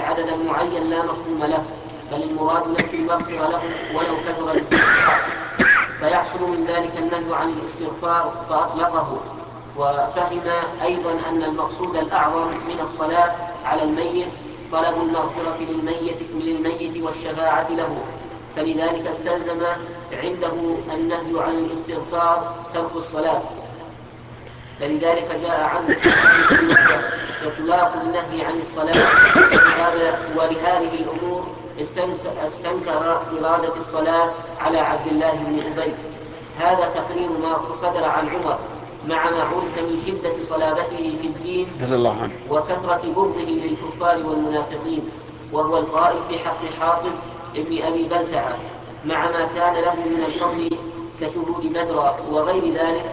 عددا معين لا مفهوم له، بل المراد نفي المغفرة لهم ولو كثر الاستغفار، فيحصل من ذلك النهي عن الاستغفار فأطلقه. وفهم أيضا أن المقصود الأعظم من الصلاة على الميت طلب المغفرة للميت والشفاعة له، فلذلك استلزم عنده النهي عن الاستغفار ترك الصلاة. فلذلك جاء عنه إطلاق النهي عن الصلاة. ولهذه الأمور استنكر إرادة الصلاة على عبد الله بن أبي. هذا تقرير ما صدر عن عمر مع ما عرف من شدة صلابته في الدين وكثرة بغضه للكفار والمنافقين، وهو القائل في حق حاطب ابن أبي بلتعة مع ما كان له من الفضل كشهود بدر وغير ذلك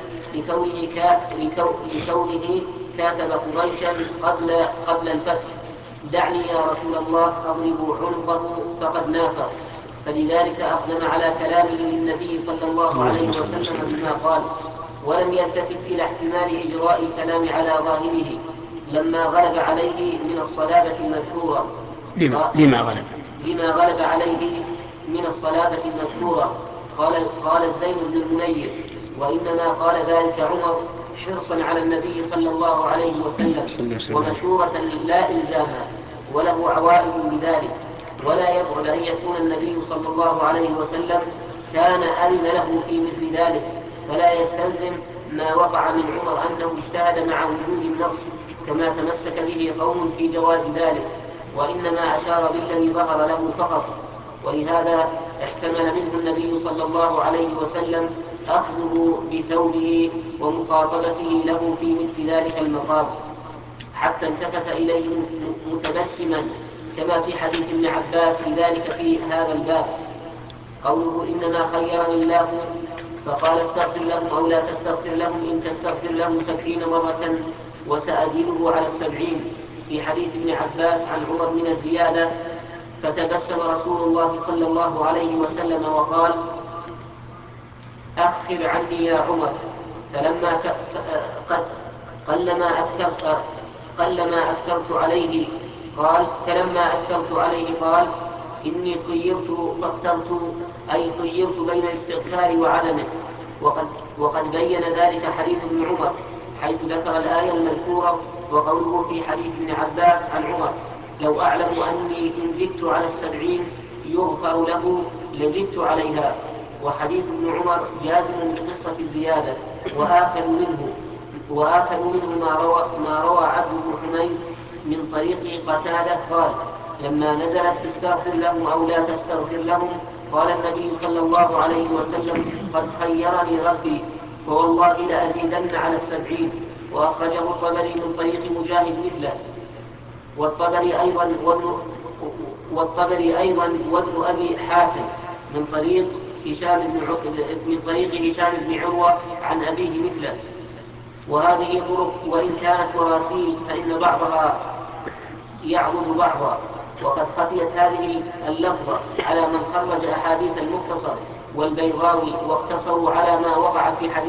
لكونه كاتب قريشا قبل الفتح: دعني يا رسول الله أضرب عنقه فقد نافق. فلذلك أقدم على كلامه للنبي صلى الله عليه وسلم بما قال، ولم يلتفت إلى احتمال إجراء الكلام على ظاهره لما غلب عليه من الصلابة المذكورة. لما غلب عليه من الصلابة المذكورة. قال الزين بن المنير: وإنما قال ذلك عمر حرصا على النبي صلى الله عليه وسلم ومشورة لا إلزاما، وله عوائد بذلك، ولا يبعد أن يكون النبي صلى الله عليه وسلم كان أذن له في مثل ذلك، فلا يستلزم ما وقع من عمر أنه اجتهد مع وجود النص كما تمسك به قوم في جواز ذلك، وإنما أشار بالذي ظهر له فقط. ولهذا احتمل منه النبي صلى الله عليه وسلم أخذه بثوبه ومخاطبته له في مثل ذلك المقام، حتى التفت إليه متبسما، كما في حديث ابن عباس لذلك في هذا الباب. قوله: إنما خيرني الله فقال استغفر لهم أو لا تستغفر لهم، إن تستغفر لهم 70 مرة وسأزيده على 70. في حديث ابن عباس عن عمر من الزيادة: فتبسم رسول الله صلى الله عليه وسلم وقال: أخر عني يا عمر. فلما أكثرت عليه قال: إني خيرت فاخترت، أي خيرت بين الاستغفار وعدمه. وقد بين ذلك حديث ابن عمر حيث ذكر الآية المذكورة، وقوله في حديث ابن عباس عن عمر: لو أعلم أني إن زدت على 70 يغفر له لزدت عليها. وحديث ابن عمر جازم بقصة الزيادة، وآكل منه ما روى عبد بن حميد من طريق قتادة قال: لما نزلت استغفر لهم أو لا تستغفر لهم، قال النبي صلى الله عليه وسلم: قد خيرني ربي، فوالله لأزيدن على 70. وأخرجه الطبري من طريق مجاهد مثله، والطبري أيضا وابن أبي حاتم من طريق هشام بن عروة عن أبيه مثله. وهذه طرق وإن كانت مراسيل فإن بعضها يعبد بعضا، وقد خفيت هذه اللفظة على من خرج أحاديث المختصر والبيضاوي واقتصروا على ما وقع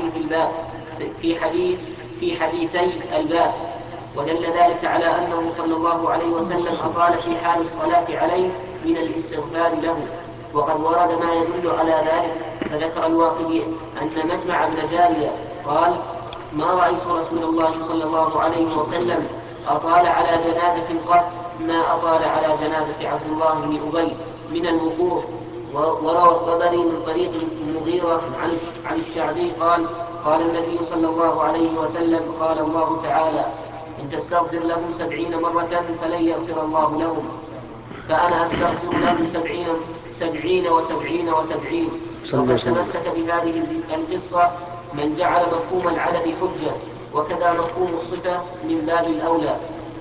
في حديثي الباب، ودل ذلك على أنه صلى الله عليه وسلم أطال في حال الصلاة عليه من الاستغفار له. وقد ورد ما يدل على ذلك، فذكر الواقدي أن مجمع بن جارية قال: ما رأيت رسول الله صلى الله عليه وسلم أطال على جنازة قط ما أطال على جنازة عبد الله بن أبي من الوقوف. وروى الطبري من طريق المغيرة عن الشعبي قال النبي صلى الله عليه وسلم: قال الله تعالى: إن تستغفر لهم 70 مرة فلن يغفر الله لهم، فأنا أستغفر لهم 70 و70. وقد تمسك بهذه القصة من جعل مفهوم العدد حجة، وكذا مفهوم الصفة من باب الأولى.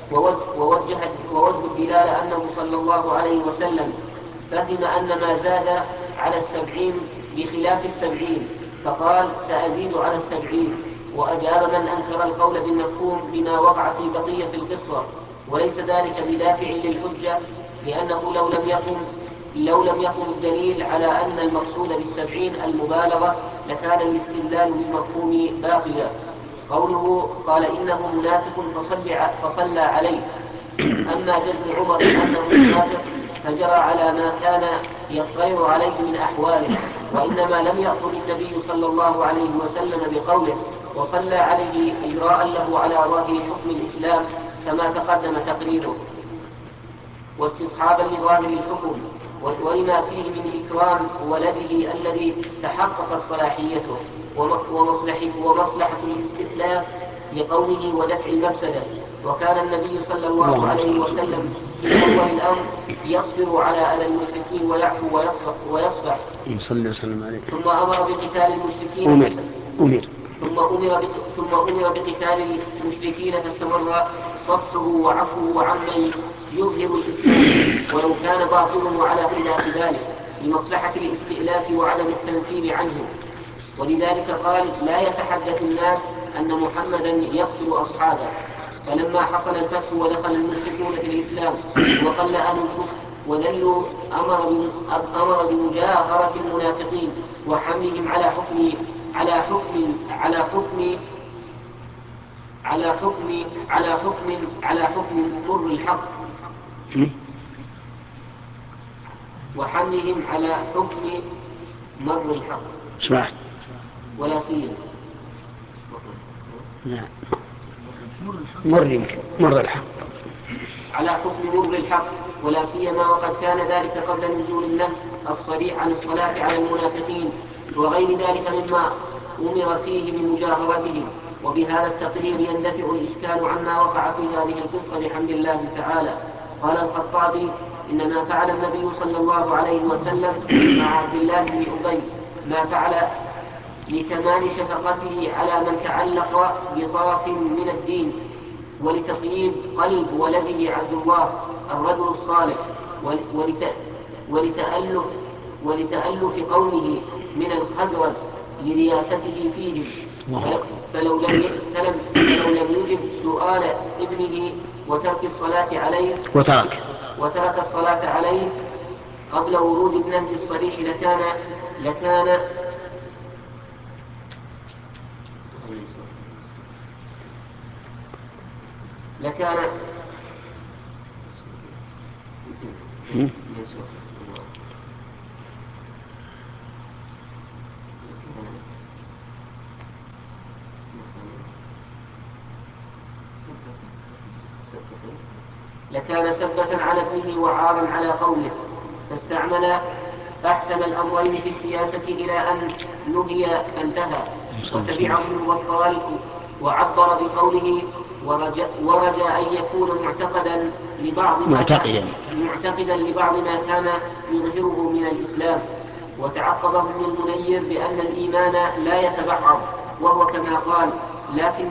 ووجه الدلالة أنه صلى الله عليه وسلم فهم أن ما زاد على 70 بخلاف 70، فقال: سأزيد على 70. وأجاب من أنكر القول بالمفهوم بما وقع في بقية القصة، وليس ذلك بدافع للحجة، لأنه لو لم يقم الدليل على أن المقصود بال70 المبالغة لكان الاستدلال بالمفهوم باطلا. قوله: قال إنه منافق فصلى عليه، أما جزم عمر أنه منافق فجرى على ما كان يطلع عليه من أحواله، وإنما لم يأخذ النبي صلى الله عليه وسلم بقوله وصلى عليه إجراء له على ظاهر حكم الإسلام كما تقدم تقريره، واستصحابا لظاهر الحكم ولما فيه من إكرام ولده الذي تحققت صلاحيته ومصلحة الاستئلاف لقوله ودفع المفسدة. وكان النبي صلى الله عليه وسلم في أول الأمر يصبر على أذى المشركين ويعفو ويصفح ثم أمر بقتال المشركين ثم أمر بقتال المشركين فاستمر صفحه وعفوه عمن يظهر الإسلام ولو كان باطنه على خلاف ذلك لمصلحة الاستئلاف وعدم التنفير عنه. ولذلك قال لا يتحدث الناس أن محمدا يقتل أصحابه. فلما حصل الفتح ودخل المشركون في الإسلام وقل أهل الكفر وذلوا أمر بمجاهرة المنافقين وحملهم على حكم على حكم على حكم على حكم على حكم على حكم مر الحق وحملهم على حكم مر الحق اسمع ولا سيما مر الحق على حكم مر الحق ولا سيما وقد كان ذلك قبل نزول النهي الصريح عن الصلاة على المنافقين وغير ذلك مما أمر فيه من مجاهرتهم. وبهذا التقرير يندفع الإشكال عما وقع في هذه القصة بحمد الله تعالى. قال الخطابي إنما فعل النبي صلى الله عليه وسلم مع عبد الله بن أبي ما فعل لكمال شفقته على من تعلق بطرف من الدين ولتطيب قلب ولده عبد الله الرجل الصالح ولتألف قومه من الخزرج لرياسته فيهم. فلو لم يجب سؤال ابنه وترك الصلاة عليه قبل ورود النهي الصريح لكان سبة على ابنه وعارا على قومه، فاستعمل أحسن الأمرين في السياسة إلى أن نهي انتهى. وتبعه ابن بطال وعبر بقوله ورجى أن يكون معتقدا لبعض ما كان يظهره من الإسلام. وتعقبه ابن المنير بأن الإيمان لا يتبعض، وهو كما قال، لكن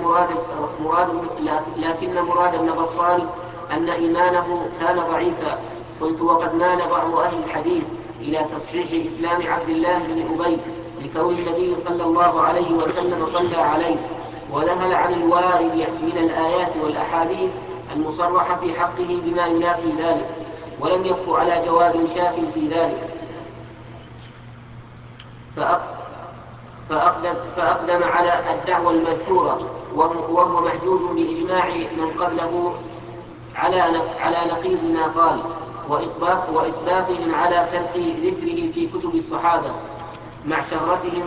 مراد ابن بطال أن إيمانه كان ضعيفا. قلت وقد مال بعض أهل الحديث إلى تصحيح إسلام عبد الله بن أبي لكون النبي صلى الله عليه وسلم صلى عليه، وذهل عن الوارد من الآيات والأحاديث المصرح في حقه بما ينافي ذلك، ولم يقف على جواب شاف في ذلك، فأقدم على الدعوة المذكورة، وهو محجوج بإجماع من قبله على نقيض ما قال، وإطباقهم على ترك ذكره في كتب الصحابة مع شهرته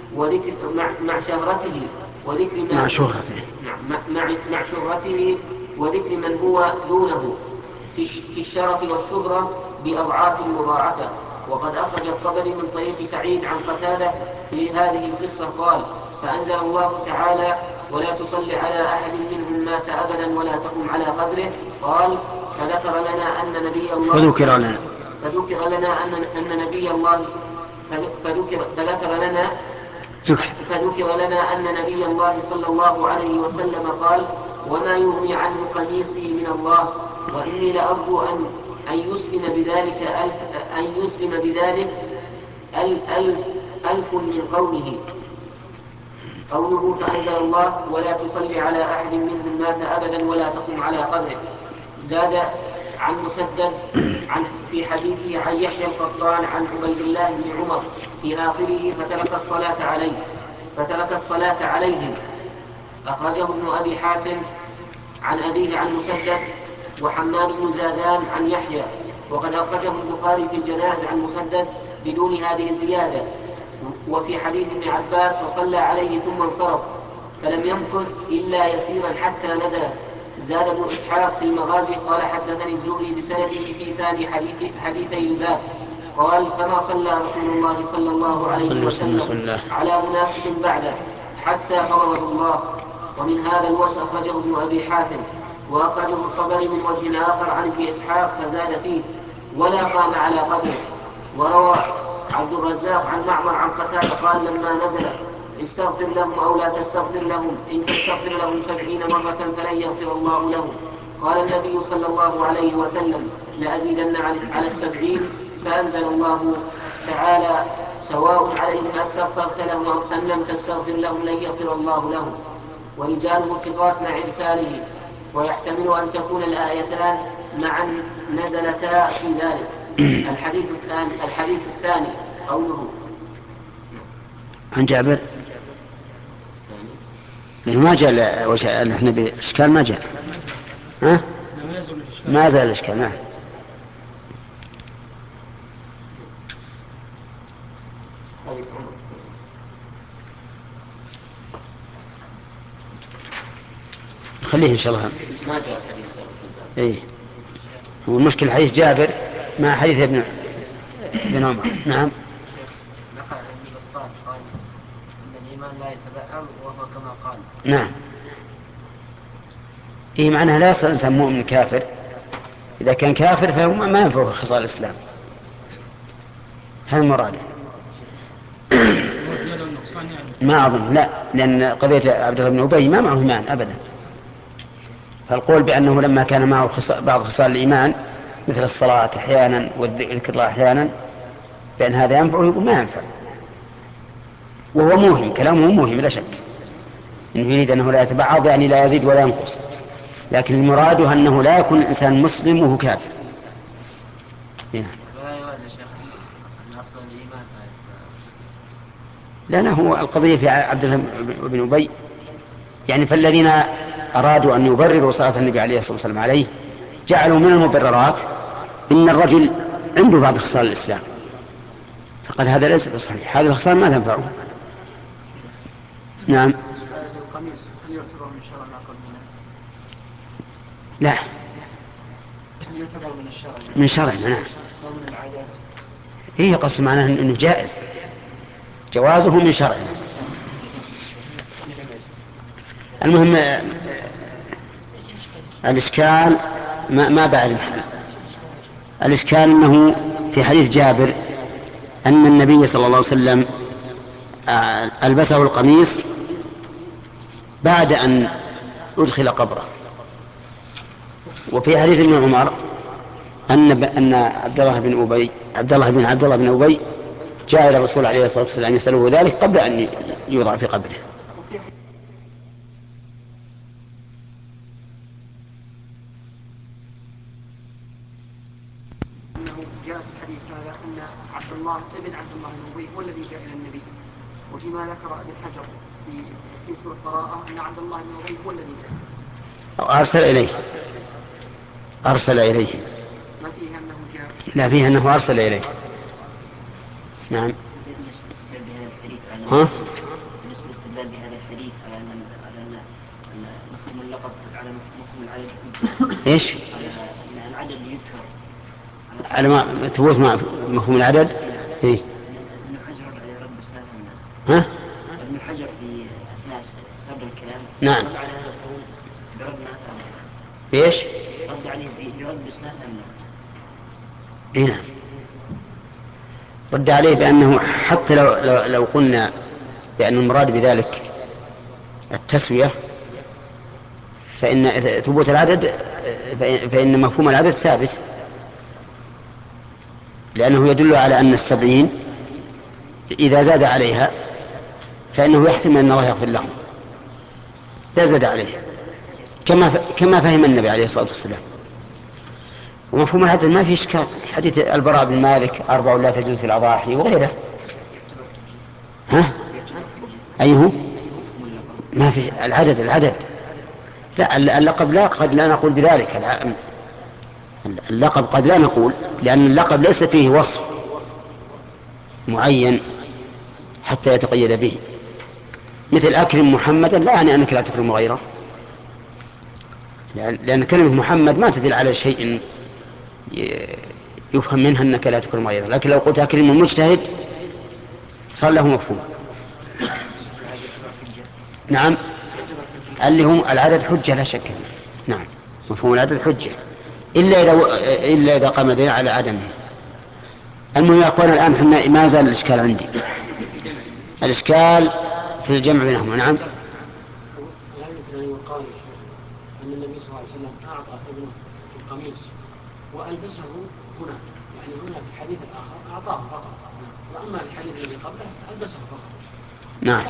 وذكر من هو دونه في الشرف والشهرة بأضعاف مضاعفة. وقد أخرج الطبري من طريق سعيد عن قتادة في هذه القصة قال: فأنزل الله تعالى: ولا تصل على أحد منهم مات أبدا ولا تقم على قبره. قال: فذكر لنا أن نبي الله صلى الله عليه وسلم قال: وما يغني عنه قميصي من الله، وإني لأرجو أن يسلم بذلك ألف من قومه. قوله فأنزل الله: ولا تصل على أحد منهم مات أبدا ولا تقم على قبره. زاد عن مسدد في حديثه عن يحيى القطان عن عبيد الله بن عمر في آخره: فترك الصلاة عليهم. أخرجه ابن أبي حاتم عن أبيه عن مسدد وحماد بن زادان عن يحيى. وقد أخرجه البخاري في الجنائز عن مسدد بدون هذه الزيادة. وفي حديث ابن عباس فصلى عليه ثم انصرف فلم يمكث إلا يسيرا حتى نزل. زاد ابن إسحاق في المغازي قال حدثني الزهري بسنده في ثاني حديثي الباب قال فما صلى رسول الله صلى الله عليه وسلم على منافق بعده حتى قبضه الله. ومن هذا الوجه أخرجه ابن أبي حاتم وأخرجه الطبري من وجه آخر عن ابن إسحاق فزاد فيه ولا قام على قبره. وروى عبد الرزاق عن معمر عن قتادة قال لما نزل استغفر لهم أو لا تستغفر لهم إن تستغفر لهم 70 مرة فلن يغفر الله لهم. قال النبي صلى الله عليه وسلم لأزيدن على 70. فأنزل الله تعالى سواء عليهم أستغفرت لهم أم لم تستغفر لهم لن يغفر الله لهم. ورجاله ثقات مع إرساله ويحتمل أن تكون الآيتان معا نزلتا في ذلك. الحديث الثاني قوله عن جابر ما جاء احنا بالإشكال ما جاء ما زال الإشكال نعم. خليه إن شاء الله ما جاء الحديث. إيه هو المشكلة حديث جابر مع حديث ابن عمر. نعم. نقل عن ابن بطال قال إن الإيمان لا يتبعض وهو كما قال. نعم. إيه معناها لا يصل الإنسان مؤمن كافر. إذا كان كافر فهو ما ينفعه خصال الإسلام. هذا مراد. ما أظن لا لأن قضية عبد الله بن أبي ما معه إيمان أبدا. فالقول بأنه لما كان معه بعض خصال الإيمان مثل الصلاة أحيانا والذكر الله أحيانا بأن هذا ينفعه يقول ما ينفع. وهو موهم كلامه موهم لا شك إنه يريد أنه لا يتبعض يعني لا يزيد ولا ينقص. لكن المراد أنه لا يكون الإنسان مسلم وهو كافر. لا هو القضية في عبد الله بن أبي يعني فالذين أرادوا أن يبرروا صلاة النبي عليه الصلاة والسلام عليه جعلوا من المبررات إن الرجل عنده بعض خصال الإسلام فقال هذا ليس بصحيح هذه الخصال ما تنفعه. نعم. لا من شرعنا نعم. هي قصد معناه أنه جائز جوازه من شرعنا. المهم الإشكال ما بعد المحل. الإشكال أنه في حديث جابر أن النبي صلى الله عليه وسلم ألبسه القميص بعد أن أدخل قبره. وفي حديث ابن عمر أن عبد الله بن أبي جاء إلى الرسول عليه الصلاة والسلام يسأله ذلك قبل أن يوضع في قبره. جاء في الحديث هذا أن عبد الله بن أبي هو الذي جاء إلى النبي. وفيما ذكر ابن حجر في تفسير سورة البراءة أن عبد الله بن أبي هو الذي جاء. أرسل إليه. ما فيه أنه جاء. لا فيه أنه أرسل إليه. نعم. ها؟ بالنسبة للاستدلال بهذا الحديث على أن مفهوم اللقب على مفهوم العدد. إيش؟ على العدد اللي يذكر. على ما ثبوت مفهوم العدد. إيه؟ ابن حجر على رب اسمه. ها؟ ابن حجر في أثناء سرد الكلام. نعم. رد على هذا القول برد ما ثمن. إيش؟ رد عليه برد اسمه ثمن. إيه نعم. رد عليه بأنه حتى لو قلنا بأن المراد بذلك التسوية فإن ثبوت العدد فإن مفهوم العدد ثابت لأنه يدل على أن 70 إذا زاد عليها فإنه يحتمل أن الله يغفر لهم لا زاد عليه كما فهم النبي عليه الصلاة والسلام. ومفهوم العدد ما في إشكال. حديث البراء بن مالك 4 لا تجوز في الأضاحي وغيره. ها؟ أيه؟ ما في العدد لا اللقب لا قد لا نقول بذلك اللقب قد لا نقول، لأن اللقب ليس فيه وصف معين حتى يتقيد به، مثل أكرم محمدا لا يعني أنك لا تكرم غيره، لأن كلمة محمد ما تدل على شيء يفهم منها أنك لا تكرم غيره، لكن لو قلت أكرم المجتهد صار له مفهوم. نعم، اللي هم العدد حجة لا شك. نعم، مفهوم العدد حجة إلا إذا قام دليل على عدمه. المهم يا أخوانا الآن حنا ما زال الإشكال عندي، الإشكال في الجمع بينهما. نعم. لا يمكن أن يقال أن النبي صلى الله عليه وسلم أعطى ابنه القميص وألبسه هنا، يعني هنا في الحديث الآخر أعطاه فقط، وأما في الحديث الذي قبله ألبسه فقط. نعم.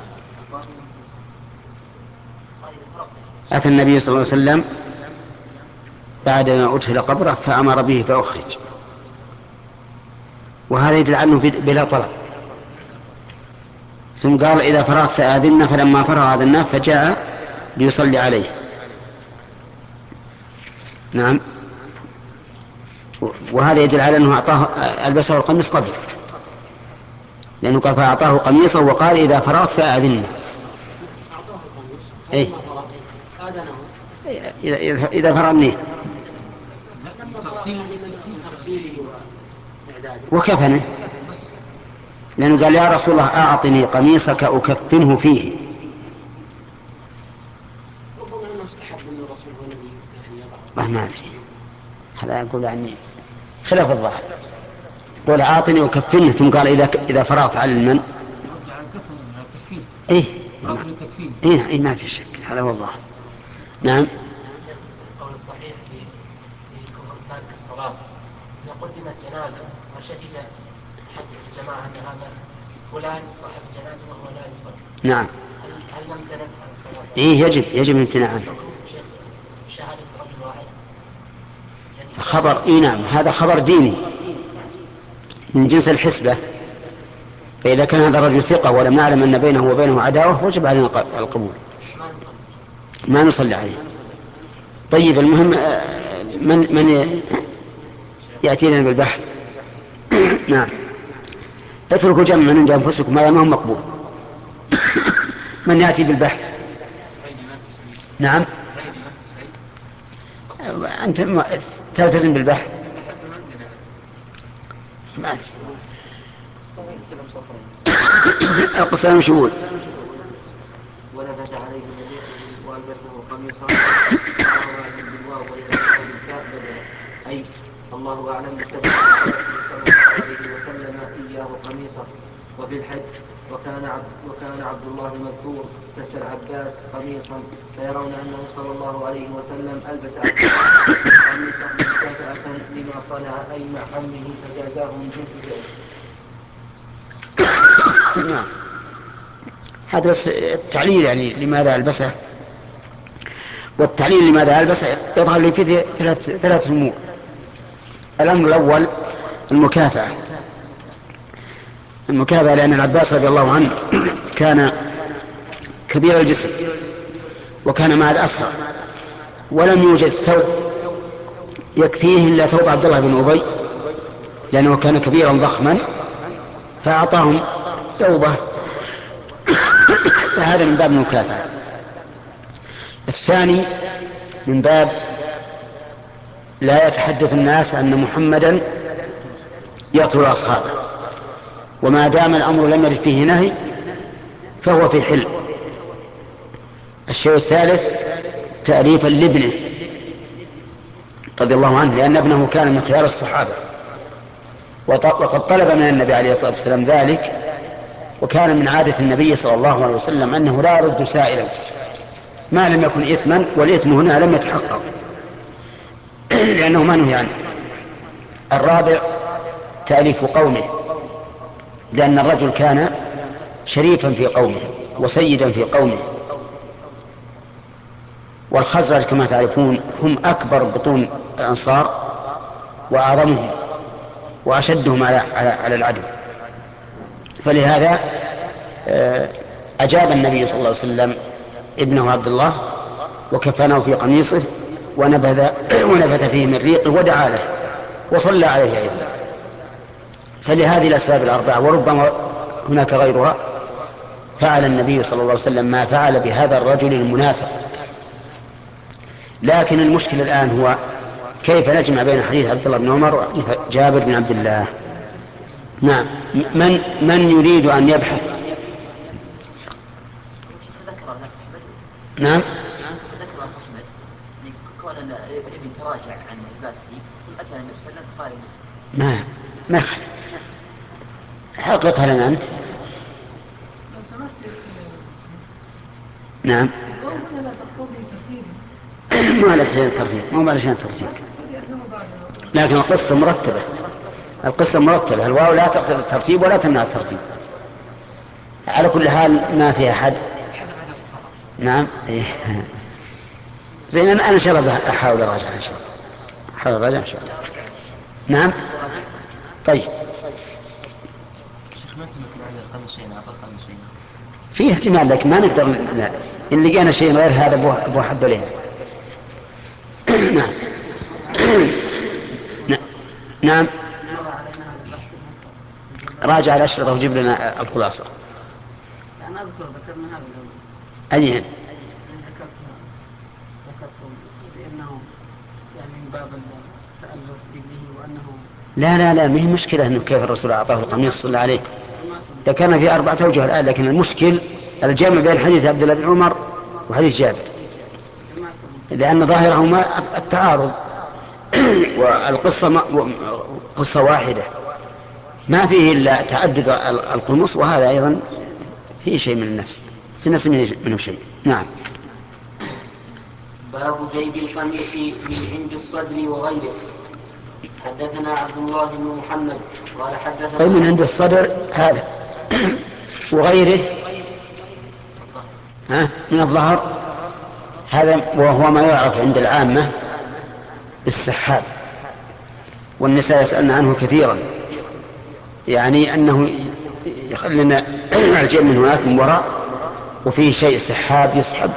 أتى النبي صلى الله عليه وسلم بعدما أدخل قبره فأمر به فأخرج، وهذا يدل عنه بلا طلب، ثم قال إذا فرغت فآذنا، فلما فرغ آذناه فجاء ليصلي عليه. نعم، وهذا يدل على أنه أعطاه ألبسه القميص قبل، لأنه قال فأعطاه قميصه وقال إذا فرغت فآذنا. إيه؟ إذا فرغ منه وكفنه، لأنه قال يا رسول الله أعطني قميصك أكفنه فيه. ما أدري، هذا أقول عني خلاف الظاهر. قول أعطني أكفنه، ثم قال إذا فرغت على المن. إيه ما في شك، هذا هو الظاهر. نعم. القول الصحيح في كفر تارك الصلاة إذا قدمت جنازة وشهد حد الجماعة أن هذا فلان صاحب الجنازة وهو لا يصلي. نعم. هل نمتنع عن الصلاة؟ إيه يجب الامتناع عنه. شيخ شهادة رجل واحد يعني خبر، نعم، هذا خبر ديني من جنس الحسبة، فإذا كان هذا الرجل ثقة ولم نعلم أن بينه وبينه عداوة وجب علينا القبول، ما نصلي عليه. طيب، المهم من يأتينا بالبحث. نعم، اتركوا جمع من عند أنفسكم، هذا ما هو مقبول. من يأتي بالبحث. نعم، أنت تلتزم بالبحث. ما أدري القصة مشغول. ولبس عليه نبيه والبسه قميصا الله اعلم بالواو ويلبسه بالكاء بدلا، اي الله اعلم استبدل صلى الله عليه وسلم اياه قميصه. وفي الحج وكان عبد الله المذكور كسى العباس قميصا، فيرون انه صلى الله عليه وسلم البس عبد الله قميصه مكافاه لما صنع اي مع عمه فجازاه من جنس فعله. نعم، هذا بس التعليل يعني لماذا ألبسه، والتعليل لماذا ألبسه يظهر لي فيه ثلاث أمور. الأمر الأول المكافأة، لأن العباس رضي الله عنه كان كبير الجسم وكان مع الأسرى، ولم يوجد ثوب يكفيه إلا ثوب عبد الله بن أبي، لأنه كان كبيرا ضخما فأعطاهم ثوبه، فهذا من باب المكافأة. الثاني من باب لا يتحدث الناس أن محمدا يقتل أصحابه، وما دام الأمر لم يرد فيه نهي فهو في حل. الشيء الثالث تأليفا لابنه رضي الله عنه، لأن ابنه كان من خيار الصحابة وقد طلب من النبي عليه الصلاة والسلام ذلك، وكان من عادة النبي صلى الله عليه وسلم أنه لا يرد سائلا ما لم يكن إثما، والإثم هنا لم يتحقق لأنه ما نهي عنه. الرابع تأليف قومه، لأن الرجل كان شريفا في قومه وسيدا في قومه، والخزرج كما تعرفون هم أكبر بطون الأنصار وأعظمهم وأشدهم على العدو، فلهذا أجاب النبي صلى الله عليه وسلم ابنه عبد الله وكفنه في قميصه ونبت فيه من ريقه ودعا له وصلى عليه أيضا. فلهذه الأسباب الأربعة وربما هناك غيرها فعل النبي صلى الله عليه وسلم ما فعل بهذا الرجل المنافق. لكن المشكلة الآن هو كيف نجمع بين حديث عبد الله بن عمر وحديث جابر بن عبد الله. نعم. من يريد أن يبحث؟ نعم. ذكر أحمد كون ابن تراجع عن لباسه ثم أتى النبي صلى الله عليه وسلم قال ما يخالف. حققها لنا أنت. نعم. ما علشان الترتيب، مو علشان الترتيب، لكن القصة مرتبة. الواو لا تقتضي الترتيب ولا تمنع الترتيب. على كل حال ما فيها حد. نعم. زين أنا إن شاء الله أحاول أراجع إن شاء الله. نعم. طيب. في احتمال لكن ما نقدر إن لقينا شيء غير هذا أبو حد لنا. نعم. راجع الأشرطة وجيب لنا الخلاصة. أنا ذكرنا هذا أجل ذكرتم بأنه يعني من باب التألف به وأنه لا ما هي مشكلة إنه كيف الرسول أعطاه القميص صلى عليه. ذكرنا في 4 أوجه الآن، لكن المشكل الجمع بين حديث عبد الله بن عمر وحديث جابر، لأن ظاهرهما التعارض والقصة قصة واحدة ما فيه إلا تعدد القمص، وهذا أيضا فيه شيء من النفس، في نفس منه شيء. نعم. باب جيب القميص من عند الصدر وغيره. حدثنا عبد الله بن محمد قال حدثنا. طيب من عند الصدر هذا وغيره من الظهر هذا، وهو ما يعرف عند العامة بالسحاب، والنساء يسألن عنه كثيرا، يعني أنه يخلنا الجيب من هناك من وراء وفيه شيء سحاب يسحب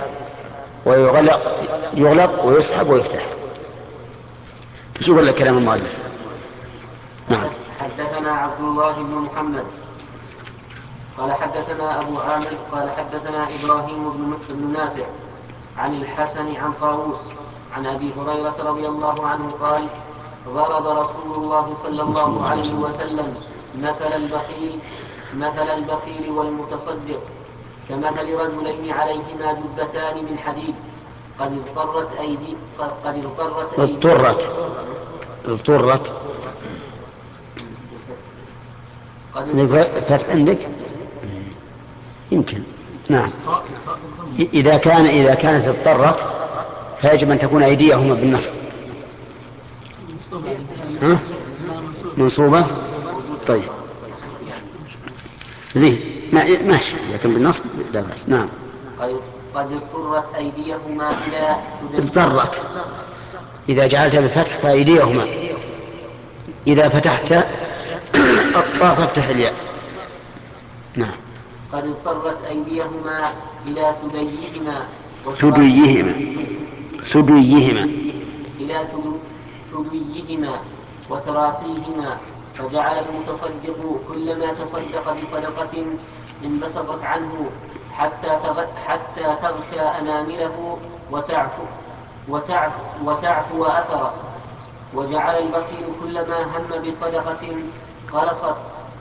ويغلق ويسحب ويفتح. شوف لك كلام المؤلف. نعم. حدثنا عبد الله بن محمد قال حدثنا أبو عامر قال حدثنا إبراهيم بن نافع عن الحسن عن طاووس عن أبي هريرة رضي الله عنه قال ضرب رسول الله صلى الله عليه وسلم مثل البخيل والمتصدق كمثل رجلين عليهما جبتان من حديد قد اضطرت فتح عندك يمكن. نعم. إذا كانت اضطرت فيجب أن تكون أيديهما بالنصب. منصوبة. طيب زين ماشي، لكن بالنصب لا بأس. نعم. قد اضطرت أيديهما إلى اضطرت، إذا جعلت بالفتح فأيديهما، إذا فتحت الطاء فافتح الياء. نعم. قد اضطرت أيديهما إلى ثدييهما وتراقيهما، فجعل المتصدق كلما تصدق بصدقة انبسطت عنه حتى تغشى أنامله وتعفو أثره، وجعل البخيل كلما هم بصدقة قلصت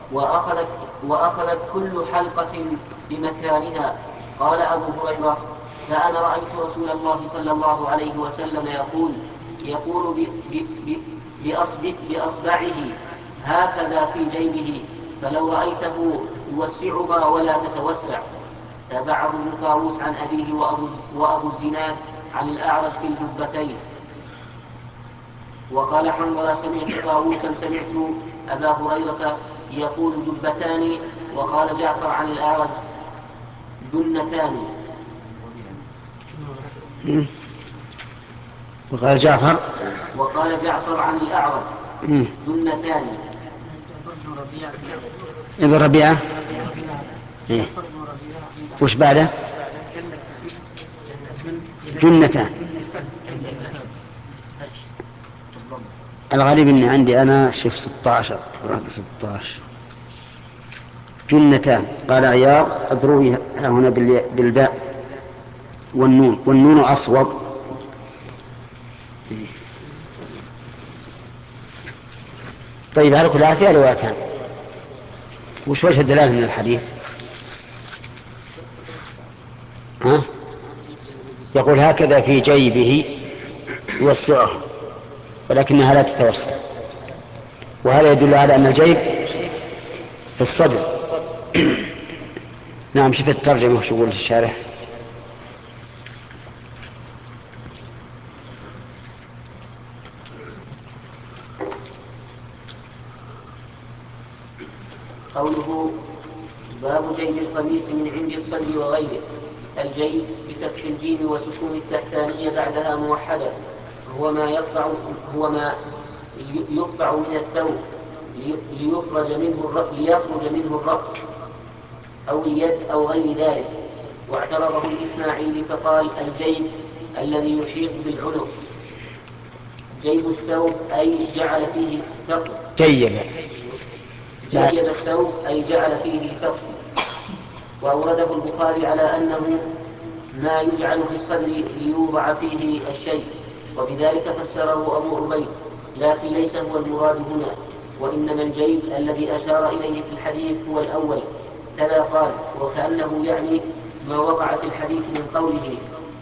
وأخذت كل حلقة بمكانها. قال أبو هريرة: فأنا رأيت رسول الله صلى الله عليه وسلم يقول بأصبعه هكذا في جيبه، فلو رأيته يوسعها ولا تتوسع. تابعه ابن طاووس عن أبيه وأبو الزناد عن الأعرج في الجبتين. وقال حنظلة: سمعت طاووسا سمعت أبا هريرة يقول جبتان. وقال جعفر عن الأعرج جنتان. وقال جعفر عن الأعرج جنتان. ابن ربيعة. وش بعده؟ جنتان. الغريب أني عندي أنا شوف 16 جنتان. قال عياض أدروي هنا بالباء والنون أصوب. طيب على كل فيها روايتان. وش وجه الدلالة من الحديث؟ ها؟ يقول هكذا في جيبه يوسعه ولكنها لا تتوسع، وهذا يدل على أن الجيب في الصدر. نعم. شوف الترجمة وش يقول الشارح. قوله باب جيب القميص من عند الصدر وغيره. الجيب بفتح الجيم وسكون التحتانية بعدها موحدة، هو ما يقطع من الثوب ليخرج منه الرأس أو اليد أو غير ذلك. واعترضه الإسماعيلي فقال الجيب الذي يحيط بالعنق. جيب الثوب أي جعل فيه ثقب. جيب الثوب أي جعل فيه ثقب. وأورده البخاري على أنه ما يجعل في الصدر ليوضع فيه الشيء، وبذلك فسره أبو عبيد، لكن ليس هو المراد هنا، وإنما الجيب الذي أشار إليه في الحديث هو الأول. كذا قال، وكأنه يعني ما وقع في الحديث من قوله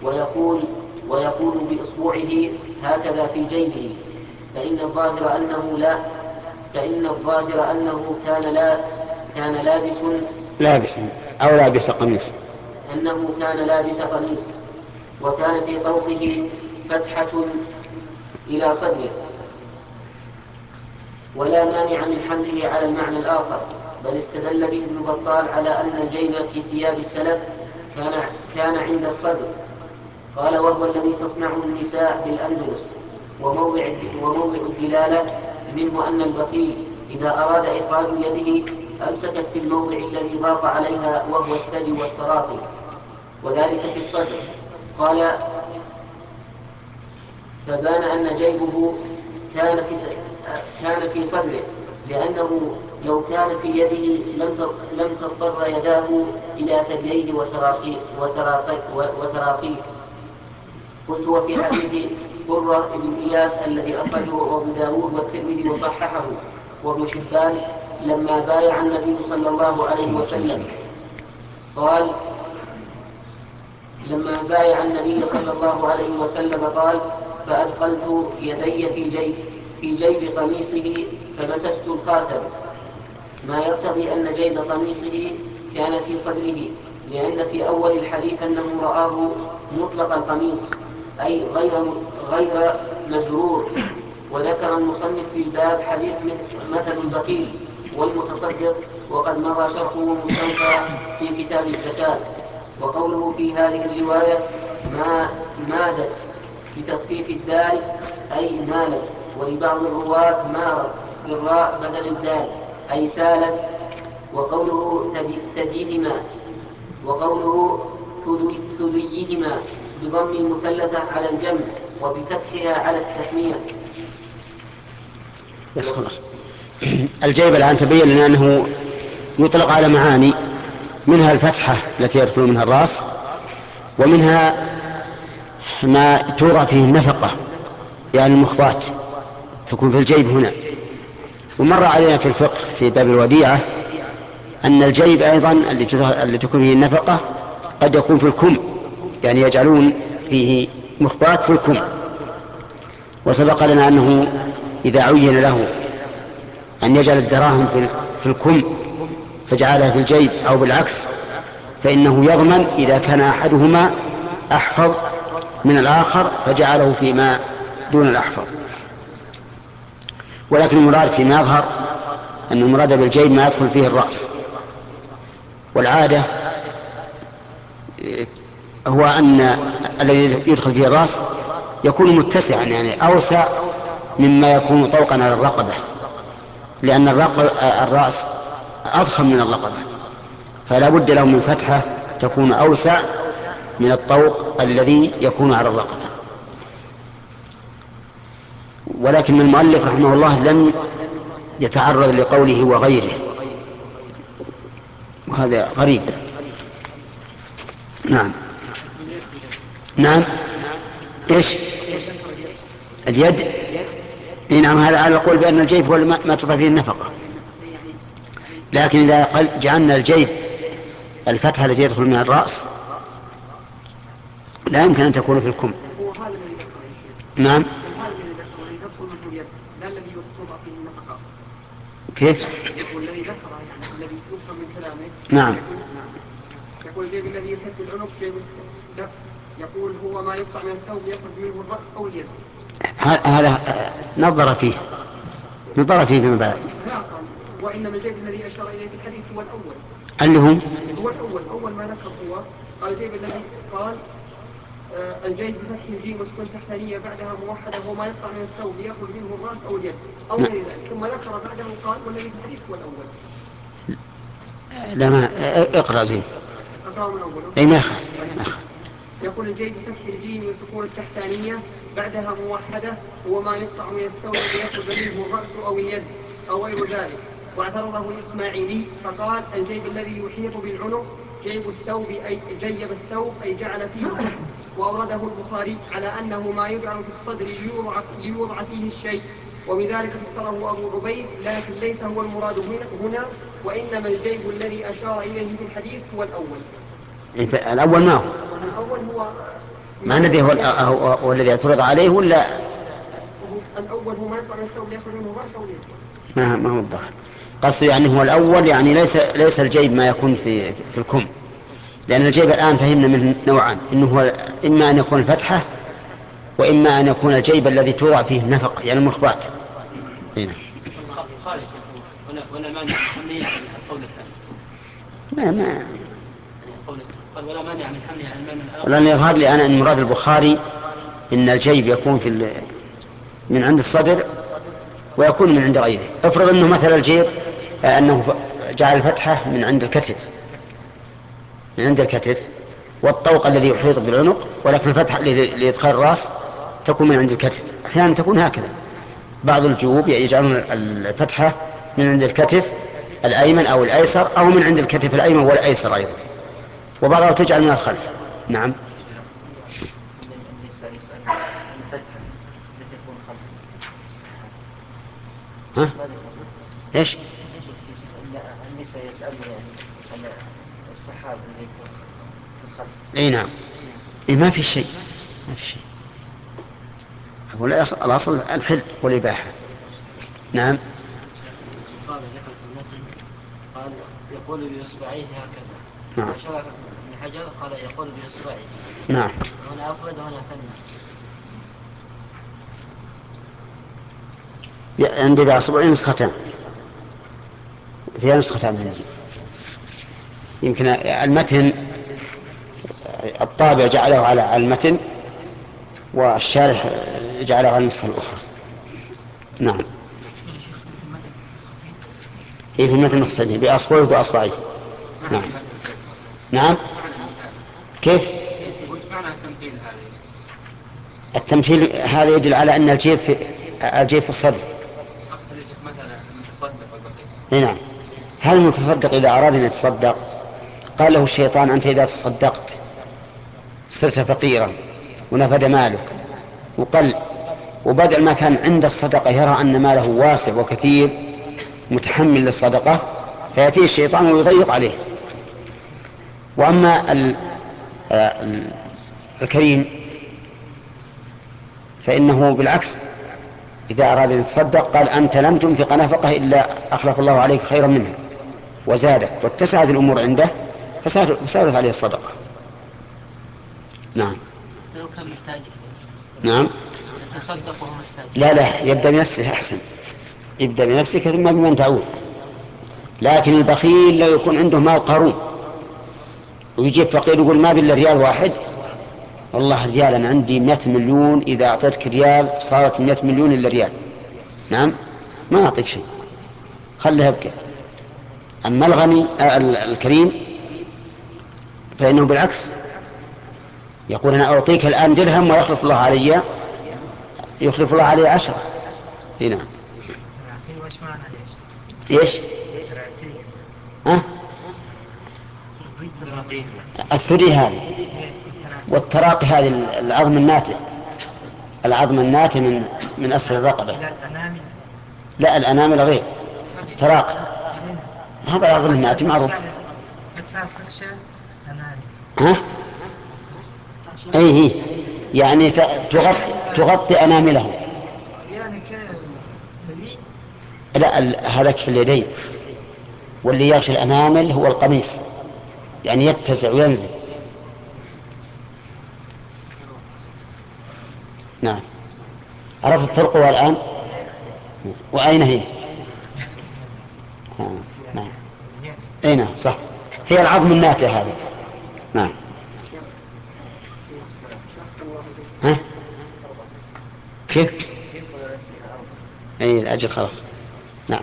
ويقول بإصبعه هكذا في جيبه، فإن الظاهر أنه كان لابس قميص، أنه كان لابس قميص، وكان في طوقه فتحة إلى صدره، ولا مانع من حمله على المعنى الآخر. بل استدل به ابن بطال على أن الجيب في ثياب السلف كان عند الصدر. قال وهو الذي تصنعه النساء بالأندلس. وموضع الدلالة منه أن البخيل إذا أراد إخراج يده أمسكت في الموضع الذي ضاق عليها وهو الثدي والتراقي، وذلك في الصدر. قال فبان أن جيبه كان في صدره، لأنه لو كان في يده لم تضطر يداه إلى ثدييه وتراقيه. قلت وفي حديث قرة بن إياس الذي أخرجه أبو داود والترمذي وصححه وابن حبان لما بايع النبي صلى الله عليه وسلم قال فأدخلت يدي في جيب قميصه فمسست الخاتم، ما يقتضي أن جيب قميصه كان في صدره، لأن في أول الحديث أنه رآه مطلق القميص أي غير مزرور. وذكر المصنف في الباب حديث مثل البخيل والمتصدق، وقد مضى شرحه مستوفى في كتاب الزكاة. وقوله في هذه الرواية مادت بتخفيف الدال أي مالت، ولبعض الرواة مارت بالراء بدل الدال أي سالت. وقوله ثديهما وقوله ثديهما بضم المثلثة على الجمع وبفتحها على التثنية. بس خلاص. الجيب الآن تبين لنا أنه يطلق على معاني، منها الفتحة التي يدخل منها الرأس، ومنها ما توضع فيه النفقة يعني المخبات تكون في الجيب هنا. ومر علينا في الفقه في باب الوديعة أن الجيب أيضا اللي تكون فيه النفقة قد يكون في الكم، يعني يجعلون فيه مخبات في الكم. وسبق لنا أنه إذا عين له أن يجعل الدراهم في الكم فجعلها في الجيب أو بالعكس، فإنه يضمن إذا كان أحدهما أحفظ من الآخر فجعله فيما دون الأحفظ. ولكن المراد فيما يظهر أن المراد بالجيب ما يدخل فيه الرأس، والعادة هو أن الذي يدخل فيه الرأس يكون متسعا، يعني أوسع مما يكون طوقا على الرقبة، لأن الرأس أضخم من الرقبة، فلا بد له من فتحة تكون أوسع من الطوق الذي يكون على الرقبة. ولكن المؤلف رحمه الله لم يتعرض لقوله وغيره، وهذا غريب. نعم. نعم. ايش اليد؟ نعم، هذا على القول بأن الجيب هو ما تضع فيه النفقة. لكن إذا جعلنا الجيب الفتحة التي يدخل منها الرأس لا يمكن أن تكون في الكم. نعم. كيف؟ والذي ذكره يعني الذي يفهم من كلامه. نعم. يقول الجيب الذي يحب العنق جيب الدف، يقول هو ما يقطع من الثوب يخرج منه الرأس أو اليد. هذا نظر فيه فيما بعد. وإنما الجيب الذي أشار إليه في الحديث هو الأول. اللي هو الأول، أول ما ذكر هو قال الجيب الذي قال الجيب بفتح الجيم وسكون تحتانية بعدها موحدة هو ما يقطع من الثوب يخرج منه الرأس أو اليد أو غير ذلك. ثم ذكر بعده قال والذي في الحديث هو الأول. لا، ما اقرأ زين. أقرأ من أوله. أي ما يخالف. يقول الجيب بفتح الجيم وسكون التحتانية بعدها موحدة هو ما يقطع من الثوب يخرج منه الرأس أو اليد أو غير ذلك. واعترضه الإسماعيلي فقال الجيب الذي يحيط بالعنق جيب الثوب أي جيب الثوب أي جعل فيه جيب. وأورده البخاري على أنه ما يجعل في الصدر ليوضع فيه الشيء، وبذلك فسره أبو عبيد، لكن ليس هو المراد هنا، وإنما الجيب الذي أشار إليه في الحديث هو الأول. الأول ما هو؟ الأول هو ما الذي هو الذي اعترض عليه ولا؟ الأول هو ما يطلع من الثوب يأخذ منه رأسه واليد. ما هو الظاهر قصده يعني هو الأول، يعني ليس الجيب ما يكون في الكم، لأن الجيب الآن فهمنا منه نوعان، إنه هو إما أن يكون فتحة وإما أن يكون الجيب الذي توضع فيه النفق يعني المخبات. هنا خارج ولا مانع حملية عن القول ما الثاني. قال ولا مانع من حملها عن المعنى الآخر. لأن يظهر لي أنا أن مراد البخاري إن الجيب يكون من عند الصدر ويكون من عند غيره. افرض أنه مثل الجيب أنه جعل الفتحة من عند الكتف والطوق الذي يحيط بالعنق، ولكن الفتحة لإدخال الرأس تكون من عند الكتف. أحيانا تكون هكذا، بعض الجيوب يجعلون الفتحة من عند الكتف الأيمن أو الأيسر أو من عند الكتف الأيمن والأيسر أيضا، وبعضها تجعل من الخلف. نعم. ها؟ ايش؟ النساء يسألني يعني عن السحاب اللي يكون في الخلف. اي نعم. ما في شيء. هو الأصل الحل والإباحة. نعم. قال ذكر في المتن قال يقول بإصبعيه هكذا. نعم. أشار ابن حجر قال يقول بإصبعيه. نعم. هنا أفرد وهنا ثنى. عندي بأصبعين نسختان، فيها نسختان عندي. يمكن المتن الطابع جعله على المتن والشارح جعله على النسخة الأخرى. نعم. في المتن نسختين بأصبعه وأصبعيه. نعم. نعم. كيف؟ التمثيل هذا يدل على أن الجيب في الصدر. نعم. هل المتصدق إذا أراد أن يتصدق قال له الشيطان أنت إذا تصدقت صرت فقيرا ونفد مالك وقل، وبدل ما كان عند الصدقة يرى أن ماله واسع وكثير متحمل للصدقة، فيأتيه الشيطان ويضيق عليه. وأما الكريم فإنه بالعكس، إذا أراد أن يتصدق قال أنت لن تنفق نفقه إلا أخلف الله عليك خيرا منها وزادك واتسعت الأمور عنده فسارت عليه الصدقة. نعم. لو كان محتاج. نعم. يتصدق وهو محتاج. لا يبدأ بنفسه أحسن، يبدأ بنفسك ثم بمن تعود. لكن البخيل لو يكون عنده مال قارون ويجيب فقير يقول ما بالله ريال واحد، والله ريال أنا عندي 100 مليون، إذا أعطيتك ريال صارت 100 مليون إلا ريال. نعم، ما أعطيك شيء، خليه يبقى. أما الغني الكريم فإنه بالعكس يقول أنا أعطيك الآن درهم ويخلف الله علي 10. هنا. وش معنى ايش؟ ها؟ الثري هذه، والتراقي هذه العظم الناتئ، العظم الناتئ من أسفل الرقبة. لا، الأنامل غير تراقي، هذا العظم الناتئ معروف. ها؟ اي يعني تغطي أناملهم. لا، هذاك في اليدين، واللي يغشي الأنامل هو القميص، يعني يتسع وينزل. نعم. عرفت الطرق الآن؟ وأين هي؟ نعم. أين؟ صح، هي العظم الناتئ هذه. نعم. ها؟ كيف؟ أي الأجل خلاص. نعم.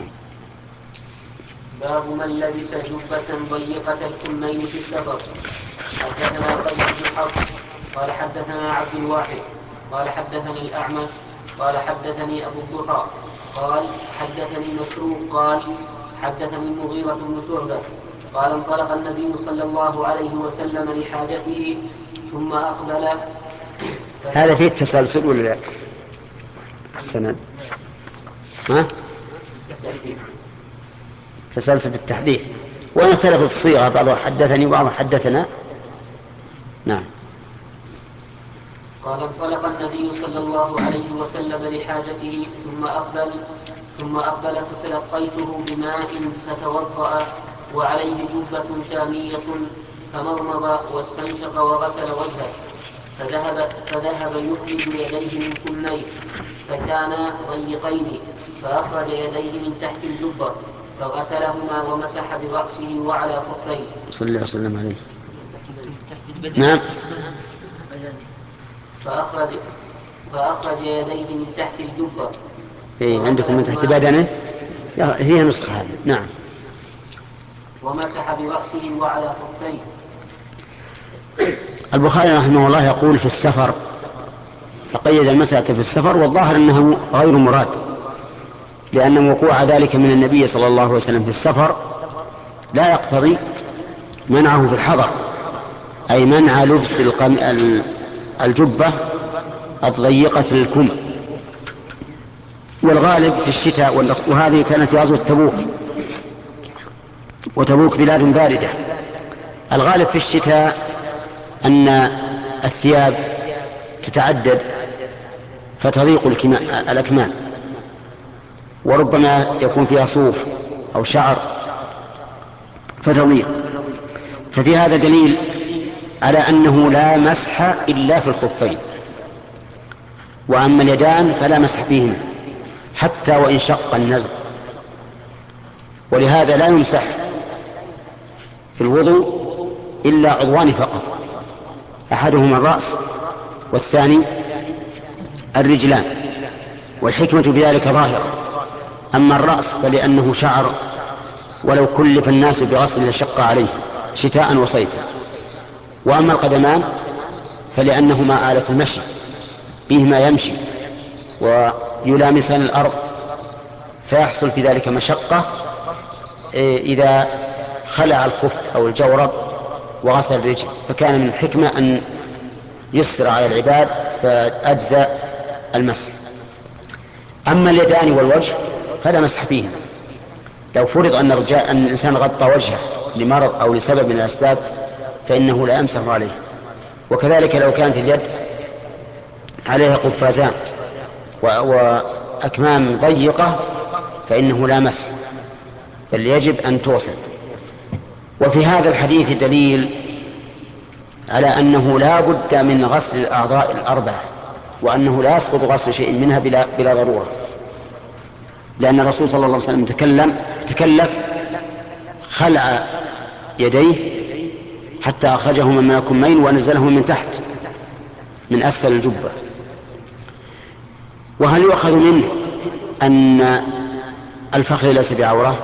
باب من لبس جبة ضيقة الكمين في السفر. حدثنا قيس بن حفص قال حدثنا عبد الواحد قال حدثني الأعمش قال حدثني أبو الضحى قال حدثني مسروق قال حدثني المغيرة بن شعبة قال انطلق النبي صلى الله عليه وسلم لحاجته ثم أقبل. هذا فيه التسلسل ولا لا؟ السند ها؟ تسلسل في التحديث، وإن اختلفت الصيغة، بعضها حدثني وبعضها حدثنا. نعم. قال انطلق النبي صلى الله عليه وسلم لحاجته ثم أقبل فتلقيته بماء فتوضأ وعليه جبة شامية فمضمض واستنشق وغسل وجهه فذهب يخرج يديه من كميه فكانا ضيقين فأخرج يديه من تحت الجبة فغسلهما ومسح برأسه وعلى خفيه. صلى الله وسلم عليه. نعم. فأخرج يديه من تحت الجبة. عندكم من تحت بدنه، هي نسخة هذه. نعم. ومسح برأسه وعلى خفيه. البخاري رحمه الله يقول في السفر، فقيد المسألة في السفر، والظاهر أنه غير مراد، لأن وقوع ذلك من النبي صلى الله عليه وسلم في السفر لا يقتضي منعه في الحضر، أي منع لبس الجبة الضيقة الكم. والغالب في الشتاء، وهذه كانت في غزوة تبوك، وتبوك بلاد باردة، الغالب في الشتاء أن الثياب تتعدد فتضيق الأكمام، وربما يكون فيها صوف أو شعر فتضيق. ففي هذا دليل على أنه لا مسح إلا في الخفين، وأما اليدان فلا مسح فيهما حتى وإن شق النزع. ولهذا لا يمسح في الوضوء إلا عضوان فقط، أحدهما الرأس والثاني الرجلان، والحكمة في ذلك ظاهرة. أما الرأس فلأنه شعر، ولو كلف الناس بغسل لشق عليه شتاء وصيفا. وأما القدمان فلأنهما آلة المشي، بهما يمشي ويلامسان الأرض، فيحصل في ذلك مشقة إذا خلع الخف أو الجورب وغسل الرجل، فكان من الحكمة أن يسر على العباد فأجزى المسح. أما اليدان والوجه فلا مسح فيهم. لو فرض أن الإنسان غطى وجهه لمرض أو لسبب من الأسباب فإنه لا يمسح عليه. وكذلك لو كانت اليد عليها قفازان وأكمام ضيقة فإنه لا مسح، بل يجب أن توصل. وفي هذا الحديث دليل على أنه لا بد من غسل الأعضاء الأربعة، وأنه لا يسقط غسل شيء منها بلا ضرورة، لأن الرسول صلى الله عليه وسلم تكلف خلع يديه حتى أخرجهما من الكمين ونزلهما من تحت من أسفل الجبة. وهل يؤخذ منه أن الفخذ ليس بعورة؟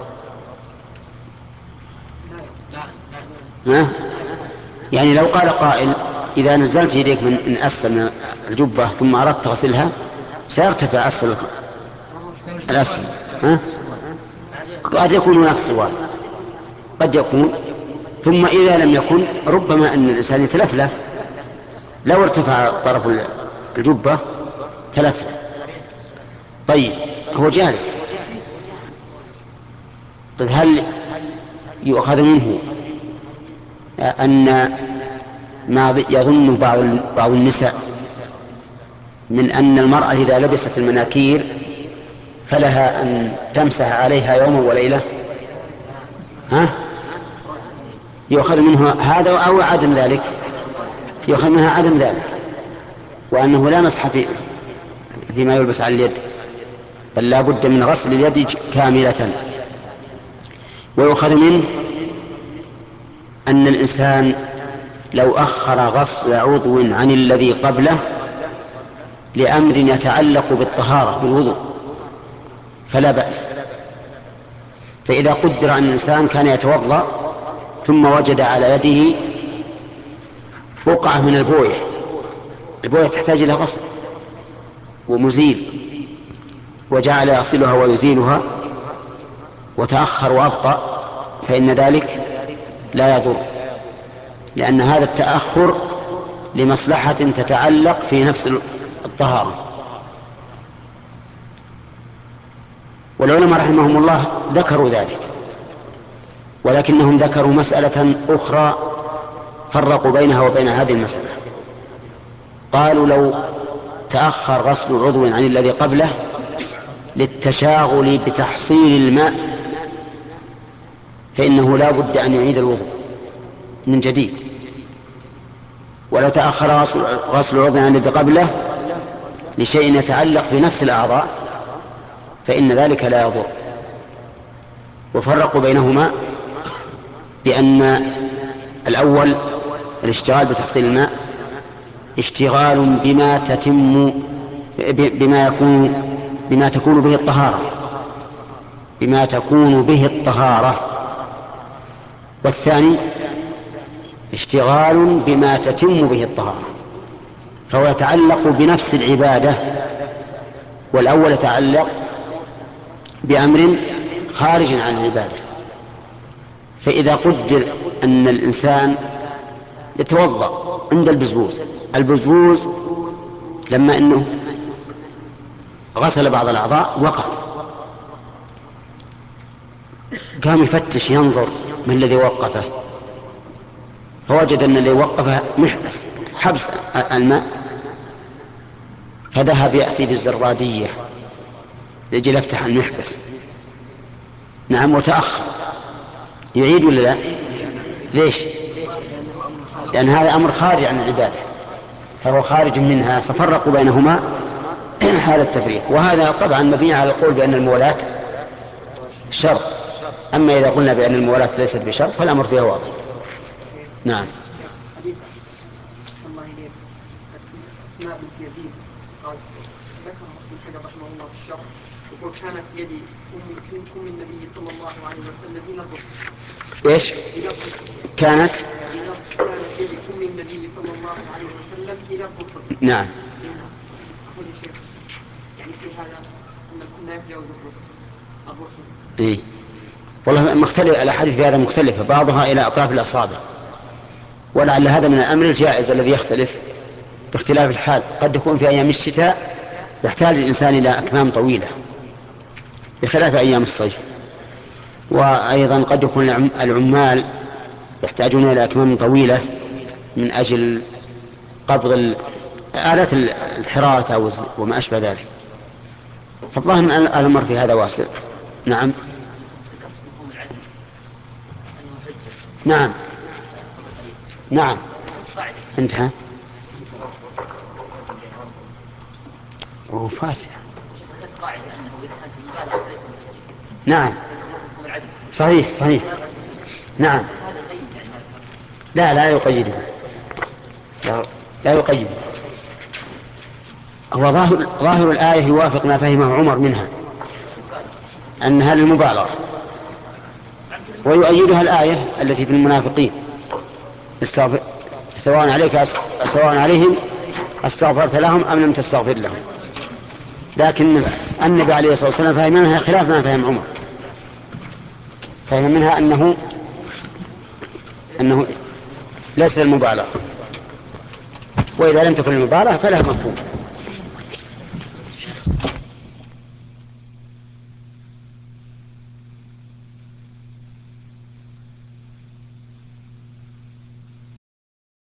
يعني لو قال قائل إذا نزلت يديك من أسفل من الجبة ثم أردت تغسلها سيرتفع الأصل ها؟ قد يكون هناك سواد، قد يكون، ثم إذا لم يكن ربما أن الإنسان يتلفلف، لو ارتفع طرف الجبة تلفلف. طيب هو جالس، طيب هل يؤخذ منه أن ما يظن بعض النساء من أن المرأة إذا لبست المناكير فلها أن تمسح عليها يوما وليلة؟ ها؟ يؤخذ منه هذا أو عدم ذلك؟ يؤخذ منها عدم ذلك، وأنه لا مسح فيما يلبس على اليد، بل لا بد من غسل اليد كاملة. ويؤخذ منه أن الإنسان لو أخر غسل عضو عن الذي قبله لأمر يتعلق بالطهارة بالوضوء فلا بأس. فإذا قدر أن الإنسان كان يتوضأ ثم وجد على يده بقعة من البوية تحتاج إلى غسل ومزيل، وجعل يغسلها ويزيلها وتأخر وأبطأ، فإن ذلك لا يضر، لأن هذا التأخر لمصلحة تتعلق في نفس الطهارة. والعلماء رحمهم الله ذكروا ذلك، ولكنهم ذكروا مسألة أخرى فرقوا بينها وبين هذه المسألة. قالوا لو تأخر غسل عضو عن الذي قبله للتشاغل بتحصيل الماء فإنه لا بد أن يعيد الوضوء من جديد، ولو تأخر غسل عضو عن الذي قبله لشيء يتعلق بنفس الأعضاء فإن ذلك لا يضر. وفرقوا بينهما بأن الأول الاشتغال بتحصيل الماء اشتغال بما تكون به الطهارة، والثاني اشتغال بما تتم به الطهارة، فهو يتعلق بنفس العبادة، والأول يتعلق بأمر خارج عن العبادة. فإذا قدر أن الإنسان يتوضأ عند البزبوز لما أنه غسل بعض الأعضاء وقف، قام يفتش ينظر من الذي وقفه، فوجد أن الذي وقفه حبس الماء، فذهب يأتي بالزرادية يجي يفتح المحبس. نعم، وتأخر، يعيد ولا لا؟ ليش؟ لأن هذا أمر خارج عن العبادة، فهو خارج منها، ففرقوا بينهما هذا التفريق. وهذا طبعا مبني على القول بأن المولاة شرط، أما إذا قلنا بأن المولاة ليست بشرط فالأمر فيها واضح. نعم. أسماء بنت يزيد قال ذكر ابن حجر رحمه الله في الشرح يقول كانت يدي أم النبي صلى الله عليه وسلم إلى الرسل. إيش؟ كانت يدي أم النبي صلى الله عليه وسلم إلى الرسل. نعم. أقول يا شيخ يعني في هذا أن كنا يتجاوز الرسل. إيه والله مختلف، الأحاديث في هذا مختلفة، بعضها إلى أطراف الأصابع، ولعل هذا من الأمر الجائز الذي يختلف باختلاف الحال. قد يكون في أيام الشتاء يحتاج الإنسان إلى أكمام طويلة بخلاف أيام الصيف، وأيضا قد يكون العمال يحتاجون إلى أكمام طويلة من أجل قبض آلات الحرارة وما أشبه ذلك، فالله أن الأمر في هذا واسع. نعم. نعم. نعم. انتهى. فاتح. نعم صحيح. نعم. لا يقيده، لا يقيده. هو ظاهر الآية يوافق ما فهمه عمر منها أنها للمبالغة، ويؤيدها الآية التي في المنافقين سواء عليهم استغفرت لهم أم لم تستغفر لهم. لكن النبي عليه الصلاة والسلام فهم منها خلاف ما فهم عمر. فهم منها أنه ليس المبالغة، وإذا لم تكن المبالغة فلها مفهوم.